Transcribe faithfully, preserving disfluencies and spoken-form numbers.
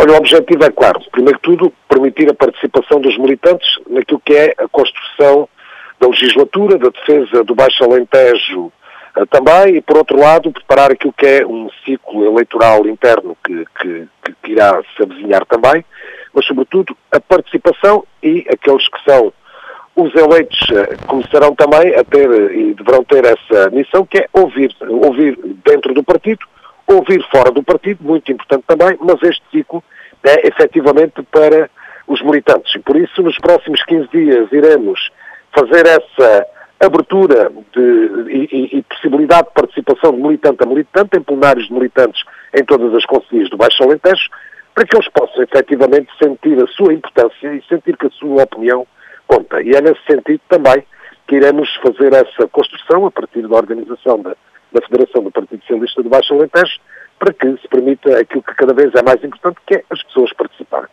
Olha, o objetivo é claro. Primeiro de tudo, permitir a participação dos militantes naquilo que é a construção da legislatura, da defesa do Baixo Alentejo uh, também, e por outro lado, preparar aquilo que é um ciclo eleitoral interno que, que, que irá se avizinhar também, mas sobretudo a participação, e aqueles que são os eleitos uh, começarão também a ter uh, e deverão ter essa missão, que é ouvir, ouvir dentro do partido, ouvir fora do partido, muito importante também, mas este ciclo é efetivamente para os militantes. E por isso, nos próximos quinze dias, iremos fazer essa abertura de, e, e, e possibilidade de participação de militante a militante, em plenários de militantes em todas as concelhias do Baixo Alentejo, para que eles possam efetivamente sentir a sua importância e sentir que a sua opinião conta. E é nesse sentido também que iremos fazer essa construção a partir da organização da da Federação do Partido Socialista do Baixo Alentejo, para que se permita aquilo que cada vez é mais importante, que é as pessoas participarem.